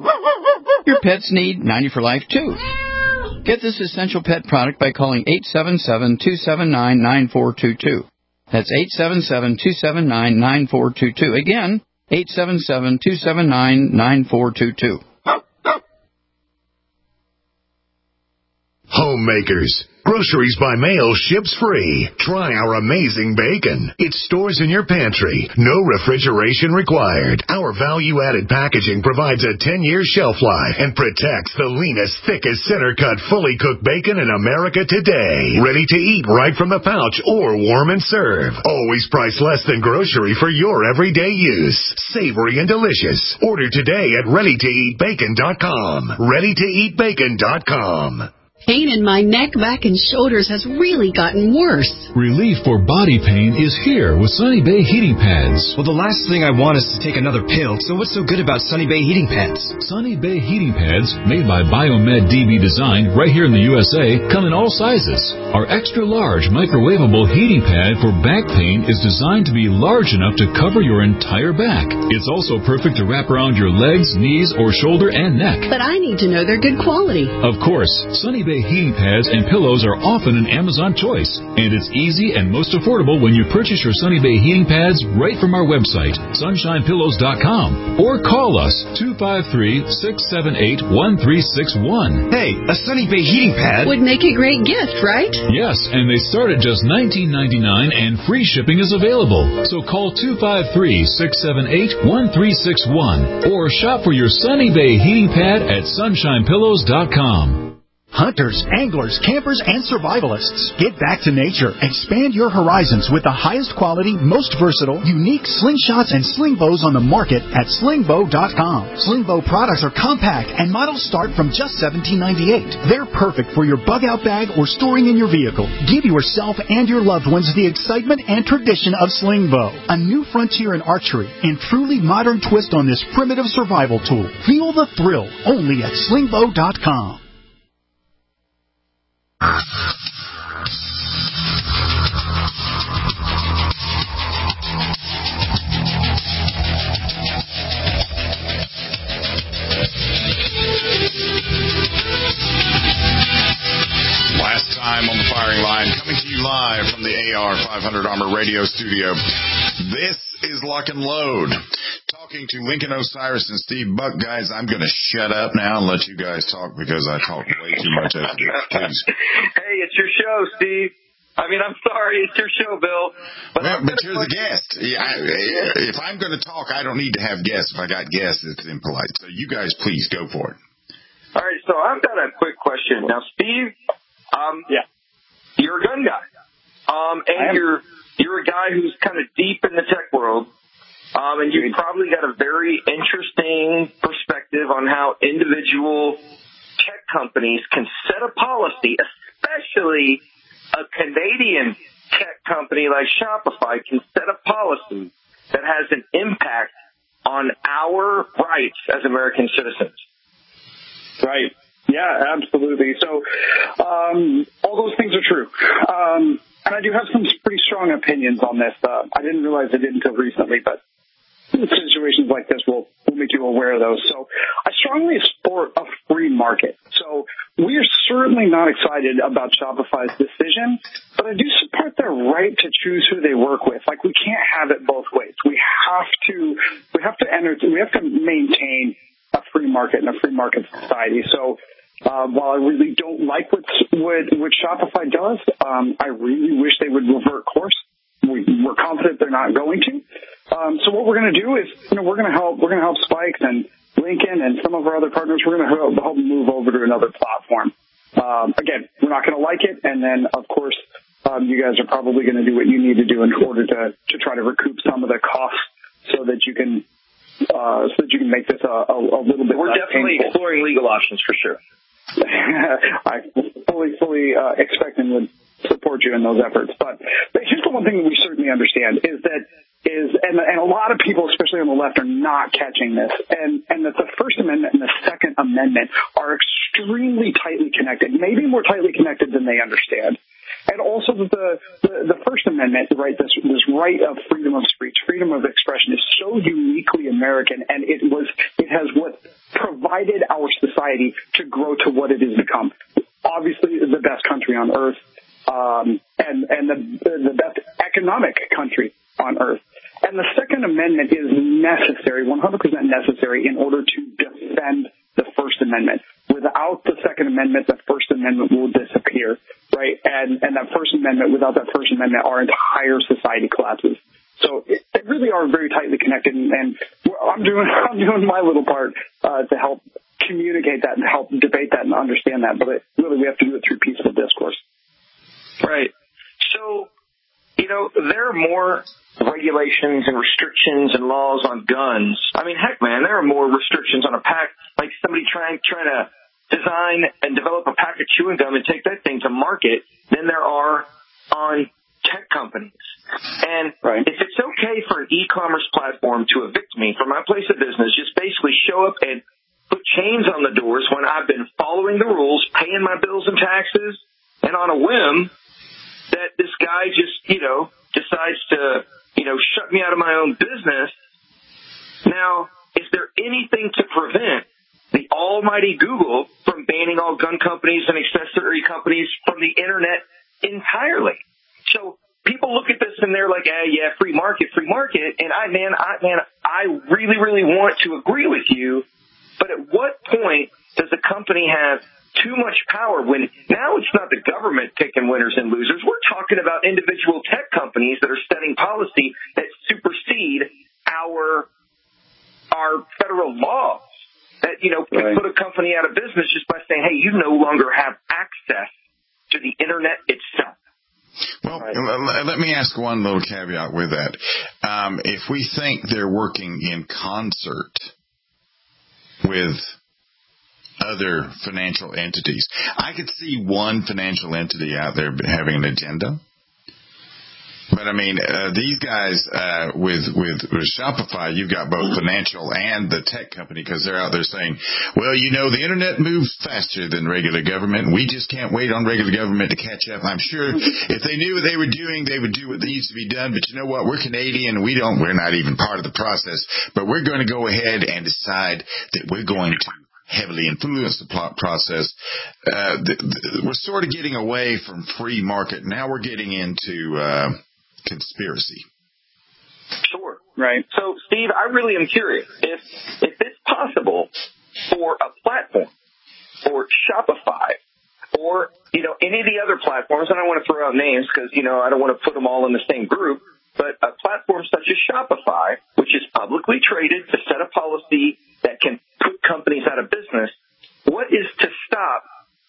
[SPEAKER 19] Your pets need ninety for Life, too. Get this essential pet product by calling eight seven seven, two seven nine, nine four two two. That's eight seven seven, two seven nine, nine four two two. Again, eight seven seven, two seven nine, nine four two two.
[SPEAKER 20] Homemakers. Groceries by mail ships free. Try our amazing bacon. It stores in your pantry. No refrigeration required. Our value-added packaging provides a ten-year shelf life and protects the leanest, thickest, center-cut, fully cooked bacon in America today. Ready to eat right from the pouch or warm and serve. Always priced less than grocery for your everyday use. Savory and delicious. Order today at ready to eat bacon dot com. ready to eat bacon dot com.
[SPEAKER 6] Pain in my neck, back, and shoulders has really gotten worse.
[SPEAKER 21] Relief for body pain is here with Sunny Bay Heating Pads.
[SPEAKER 22] Well, the last thing I want is to take another pill, so what's so good about Sunny Bay Heating Pads?
[SPEAKER 21] Sunny Bay Heating Pads, made by Biomed D B Design right here in the U S A, come in all sizes. Our extra-large microwavable heating pad for back pain is designed to be large enough to cover your entire back. It's also perfect to wrap around your legs, knees, or shoulder and neck.
[SPEAKER 6] But I need to know they're good quality.
[SPEAKER 21] Of course, Sunny Bay heating pads and pillows are often an Amazon choice, and it's easy and most affordable when you purchase your Sunny Bay heating pads right from our website, sunshine pillows dot com, or call us two five three, six seven eight, one three six one.
[SPEAKER 22] Hey, a Sunny Bay heating pad
[SPEAKER 6] would make a great gift, right?
[SPEAKER 21] Yes, and they start at just nineteen ninety-nine and free shipping is available. So call two five three, six seven eight, one three six one or shop for your Sunny Bay heating pad at sunshine pillows dot com.
[SPEAKER 23] Hunters, anglers, campers, and survivalists. Get back to nature. Expand your horizons with the highest quality, most versatile, unique slingshots and sling bows on the market at sling bow dot com. Sling bow products are compact and models start from just seventeen ninety-eight. They're perfect for your bug out bag or storing in your vehicle. Give yourself and your loved ones the excitement and tradition of sling bow, a new frontier in archery and truly modern twist on this primitive survival tool. Feel the thrill only at sling bow dot com.
[SPEAKER 3] Last time on the firing line, coming to you live from the A R five hundred Armor Radio Studio. This is Lock and Load. Talking to Lincoln Osiris and Steve Buck. Guys, I'm going to shut up now and let you guys talk because I talk way too much after you.
[SPEAKER 10] Hey, it's your show, Steve. I mean, I'm sorry, it's your show, Bill. But,
[SPEAKER 3] well, but you're the guest. Yeah, I, if I'm going to talk, I don't need to have guests. If I got guests, it's impolite. So you guys, please go for it.
[SPEAKER 10] All right, so I've got a quick question. Now, Steve, um, yeah, you're a gun guy, um, and you're you're a guy who's kind of deep in the tech world. Um, and you've probably got a very interesting perspective on how individual tech companies can set a policy, especially a Canadian tech company like Shopify can set a policy that has an impact on our rights as American citizens.
[SPEAKER 11] Right. Yeah, absolutely. So um, all those things are true. Um, and I do have some pretty strong opinions on this. Uh, I didn't realize I did until recently, but situations like this will, will make you aware of those. So I strongly support a free market. So we are certainly not excited about Shopify's decision, but I do support their right to choose who they work with. Like, we can't have it both ways. We have to, we have to enter, we have to maintain a free market and a free market society. So uh, while I really don't like what, what, what Shopify does, um, I really wish they would revert course. We, we're confident they're not going to. Um, so what we're going to do is, you know, we're going to help, we're going to help Spikes and Lincoln and some of our other partners. We're going to help, help move over to another platform. Um, again, we're not going to like it. And then, of course, um, you guys are probably going to do what you need to do in order to, to try to recoup some of the costs so that you can, uh, so that you can make this a, a, a little bit
[SPEAKER 10] We're
[SPEAKER 11] less
[SPEAKER 10] definitely
[SPEAKER 11] painful.
[SPEAKER 10] exploring legal options for sure.
[SPEAKER 11] I fully, fully, uh, expect and would support you in those efforts. But, but here's the one thing that we certainly understand is that is, and, and a lot of people, especially on the left, are not catching this, and, and that the First Amendment and the Second Amendment are extremely tightly connected, maybe more tightly connected than they understand. And also that the, the, the First Amendment, right, this, this right of freedom of speech, freedom of expression is so uniquely American, and it was, it has what provided our society to grow to what it has become. Obviously, the best country on earth, um, and, and the, the best economic country on earth. And the Second Amendment is necessary, one hundred percent necessary, in order to defend the First Amendment. Without the Second Amendment, the First Amendment will disappear, right? And and that First Amendment, without that First Amendment, our entire society collapses. So it, they really are very tightly connected, and, and I'm doing I'm doing my little part uh, to help communicate that and help debate that and understand that. But it, really, we have to do it through peaceful discourse.
[SPEAKER 10] Right. So, you know, there are more regulations and restrictions and laws on guns. I mean, heck, man, there are more restrictions on a pack, like somebody trying trying to design and develop a pack of chewing gum and take that thing to market than there are on tech companies. And right. if it's okay for an e-commerce platform to evict me from my place of business, just basically show up and put chains on the doors when I've been following the rules, paying my bills and taxes, and on a whim that this guy just, you know, decides to, you know, shut me out of my own business. Now, is there anything to prevent the almighty Google from banning all gun companies and accessory companies from the internet entirely? So people look at this and they're like, eh, yeah, free market, free market. And I, man, I, man, I really, really want to agree with you. But at what point does a company have too much power when now it's not the government picking winners and losers? We're talking about individual tech companies that are setting policy that supersede our our federal laws that, you know, can right. put a company out of business just by saying, hey, you no longer have access to the internet itself.
[SPEAKER 3] Well, right. let me ask one little caveat with that. Um, if we think they're working in concert with other financial entities, I could see one financial entity out there having an agenda. But I mean, uh, these guys uh, with, with with Shopify, you've got both financial and the tech company, because they're out there saying, well, you know, the internet moves faster than regular government. We just can't wait on regular government to catch up. I'm sure if they knew what they were doing, they would do what needs to be done. But you know what? We're Canadian. We don't. We're not even part of the process. But we're going to go ahead and decide that we're going to heavily influence the plot process. Uh, the, the, we're sort of getting away from free market. Now we're getting into uh, conspiracy.
[SPEAKER 10] Sure. Right. So, Steve, I really am curious if if it's possible for a platform or Shopify or, you know, any of the other platforms, and I don't want to throw out names because, you know, I don't want to put them all in the same group, but a platform such as Shopify, which is publicly traded to set a policy that can put companies out of business, what is to stop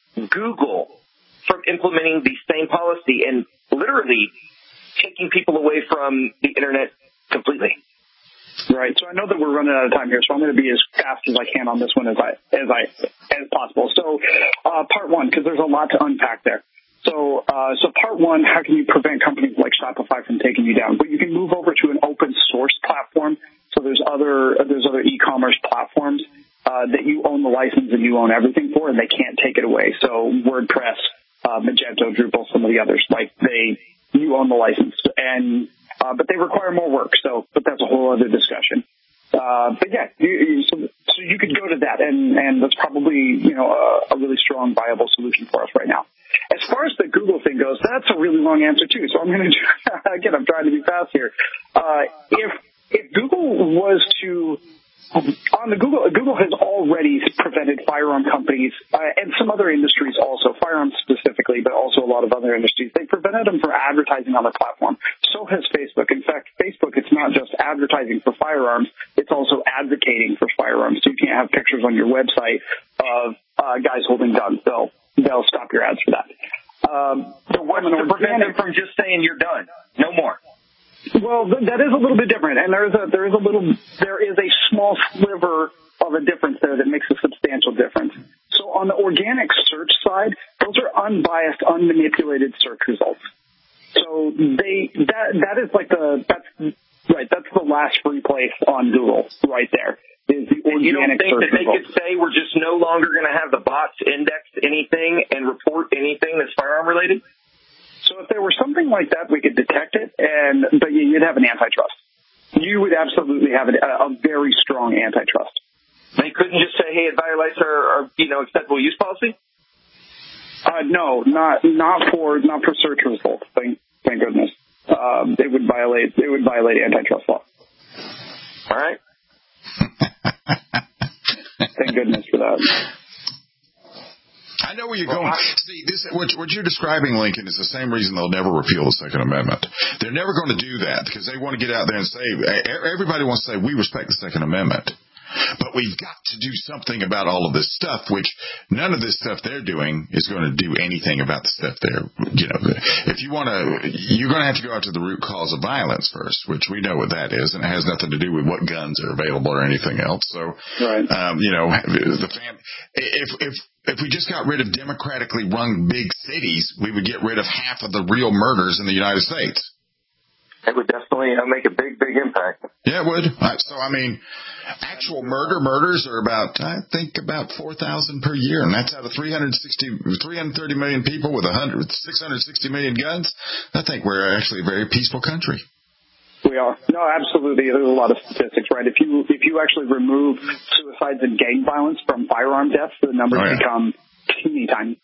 [SPEAKER 10] Google from implementing the same policy and literally taking people away from the internet completely?
[SPEAKER 11] Right. So I know that we're running out of time here, so I'm going to be as fast as I can on this one as I as I as possible. So, uh, part one, because there's a lot to unpack there. So, uh, so part one, how can you prevent companies like Shopify from taking you down? But you can move over to an open source platform. So there's other there's other e-commerce platforms uh, that you own the license and you own everything for, and they can't take it away. So WordPress, uh, Magento, Drupal, some of the others, like they you own the license, and uh, but they require more work. So, but that's a whole other discussion. Uh, but yeah, you, you, so, so you could go to that, and, and that's probably, you know, a, a really strong, viable solution for us right now. As far as the Google thing goes, that's a really long answer too. So I'm going to, again, I'm trying to be fast here. Uh, if, if Google was to, on the Google, Google has already prevented firearm companies uh, and some other industries also, firearms specifically, but also a lot of other industries. They prevented them from advertising on their platform. So has Facebook. In fact, Facebook, it's not just advertising for firearms, it's also advocating for firearms. So you can't have pictures on your website of uh, guys holding guns. They'll, they'll stop your ads for that. Um,
[SPEAKER 10] so what's to prevent them from just saying you're done? No more.
[SPEAKER 11] Well, that is a little bit different, and there is a there is a little there is a small sliver of a difference there that makes a substantial difference. So on the organic search side, those are unbiased, unmanipulated search results. So they that that is like the that's right that's the last free place on Google right there is the organic search.
[SPEAKER 10] You don't think
[SPEAKER 11] search
[SPEAKER 10] that they
[SPEAKER 11] results.
[SPEAKER 10] could say we're just no longer going to have the bots index anything and report anything that's firearm related?
[SPEAKER 11] So if there were something like that, we could detect it, and but you'd have an antitrust. You would absolutely have a, a very strong antitrust.
[SPEAKER 10] They couldn't just say, "Hey, it violates our, our you know, acceptable use policy."
[SPEAKER 11] Uh, no, not not for not for search results. Thank thank goodness. Um, they would violate they would violate antitrust law.
[SPEAKER 10] All right.
[SPEAKER 11] Thank goodness for that.
[SPEAKER 3] I know where you're going. See, this what, what you're describing, Lincoln, is the same reason they'll never repeal the Second Amendment. They're never going to do that because they want to get out there and say, everybody wants to say, we respect the Second Amendment. But we've got to do something about all of this stuff, which none of this stuff they're doing is going to do anything about the stuff they're, you know, if you want to, you're going to have to go out to the root cause of violence first, which we know what that is, and it has nothing to do with what guns are available or anything else. So, right. um, you know, the fam- if, if, if we just got rid of democratically run big cities, we would get rid of half of the real murders in the United States.
[SPEAKER 10] It would definitely uh, make a big, big impact.
[SPEAKER 3] Yeah, it would. So, I mean, actual murder murders are about, I think, about four thousand per year, and that's out of three hundred sixty, three hundred thirty million people with one hundred, six hundred sixty million guns. I think we're actually a very peaceful country.
[SPEAKER 11] We are. No, absolutely. There's a lot of statistics, right? If you if you actually remove suicides and gang violence from firearm deaths, the numbers oh, yeah. become teeny tiny.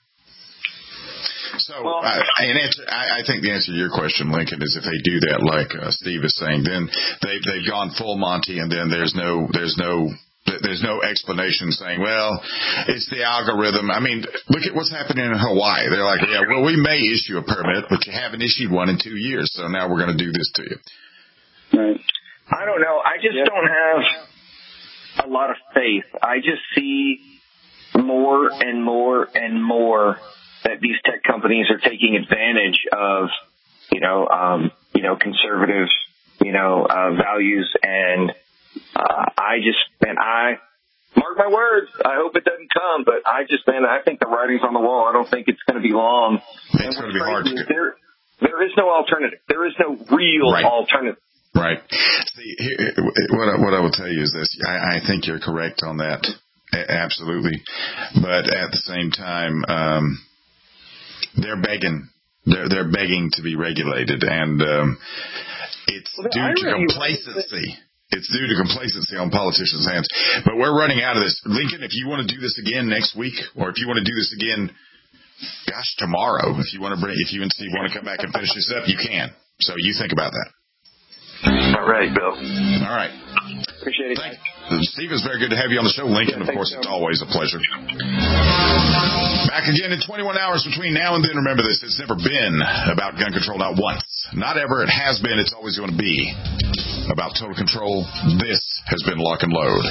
[SPEAKER 3] So, well, uh, an answer, I, I think the answer to your question, Lincoln, is if they do that, like uh, Steve is saying, then they've they've gone full Monty, and then there's no there's no there's no explanation saying, well, it's the algorithm. I mean, look at what's happening in Hawaii. They're like, yeah, well, we may issue a permit, but you haven't issued one in two years, so now we're going to do this to you.
[SPEAKER 11] Right.
[SPEAKER 10] I don't know. I just yeah. don't have a lot of faith. I just see more and more and more that these tech companies are taking advantage of, you know, um, you know, conservative, you know, uh, values. And, uh, I just, man, I, mark my words, I hope it doesn't come, but I just, man, I think the writing's on the wall. I don't think it's going to be long.
[SPEAKER 3] It's going to be hard to get.
[SPEAKER 10] There, there is no alternative. There is no real
[SPEAKER 3] right.
[SPEAKER 10] alternative.
[SPEAKER 3] Right. See, here, what I, what I will tell you is this. I, I think you're correct on that. A- absolutely. But at the same time, um, They're begging. They're they're begging to be regulated, and um, it's well, due to complacency. It's due to complacency on politicians' hands. But we're running out of this. Lincoln, if you want to do this again next week, or if you want to do this again, gosh, tomorrow, if you want to bring, if you and Steve want to come back and finish this up, you can. So you think about that.
[SPEAKER 10] All right, Bill.
[SPEAKER 3] All right.
[SPEAKER 11] Appreciate it.
[SPEAKER 3] Thank you. Steve, it's very good to have you on the show. Lincoln, of course, it's always a pleasure. Back again in twenty-one hours between now and then. Remember this, it's never been about gun control, not once. Not ever. It has been. It's always going to be about total control. This has been Lock and Load.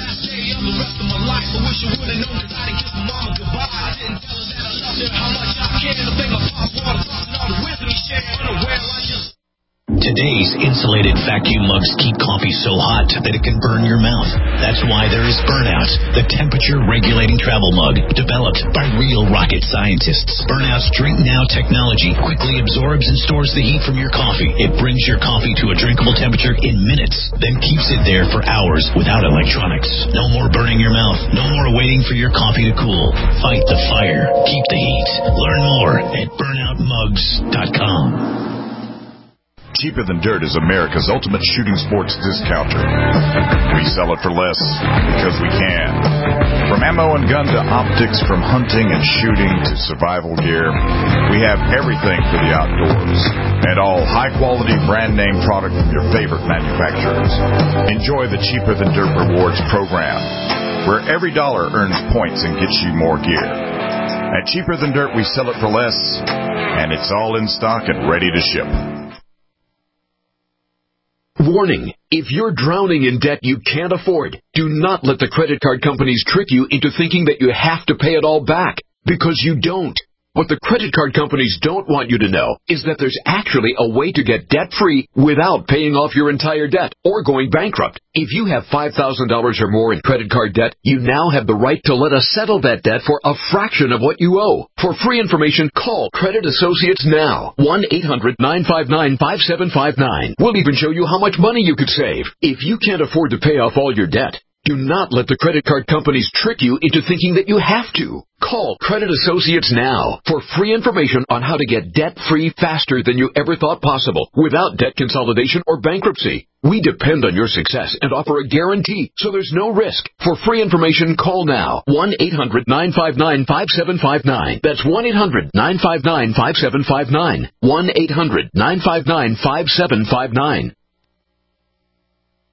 [SPEAKER 2] Today's insulated vacuum mugs keep coffee so hot that it can burn your mouth. That's why there is Burnout, the temperature-regulating travel mug developed by real rocket scientists. Burnout's Drink Now technology quickly absorbs and stores the heat from your coffee. It brings your coffee to a drinkable temperature in minutes, then keeps it there for hours without electronics. No more burning your mouth. No more waiting for your coffee to cool. Fight the fire. Keep the heat. Learn more at burnout mugs dot com.
[SPEAKER 1] Cheaper Than Dirt is America's ultimate shooting sports discounter. We sell it for less because we can. From ammo and gun to optics, from hunting and shooting to survival gear, we have everything for the outdoors. And all high-quality brand-name product from your favorite manufacturers. Enjoy the Cheaper Than Dirt Rewards program, where every dollar earns points and gets you more gear. At Cheaper Than Dirt, we sell it for less, and it's all in stock and ready to ship.
[SPEAKER 15] Warning, if you're drowning in debt you can't afford, do not let the credit card companies trick you into thinking that you have to pay it all back, because you don't. What the credit card companies don't want you to know is that there's actually a way to get debt-free without paying off your entire debt or going bankrupt. If you have five thousand dollars or more in credit card debt, you now have the right to let us settle that debt for a fraction of what you owe. For free information, call Credit Associates now. one eight hundred nine five nine five seven five nine. We'll even show you how much money you could save. If you can't afford to pay off all your debt, do not let the credit card companies trick you into thinking that you have to. Call Credit Associates now for free information on how to get debt-free faster than you ever thought possible without debt consolidation or bankruptcy. We depend on your success and offer a guarantee, so there's no risk. For free information, call now. one eight hundred nine five nine five seven five nine. That's one eight hundred nine five nine five seven five nine. one eight hundred nine five nine five seven five nine.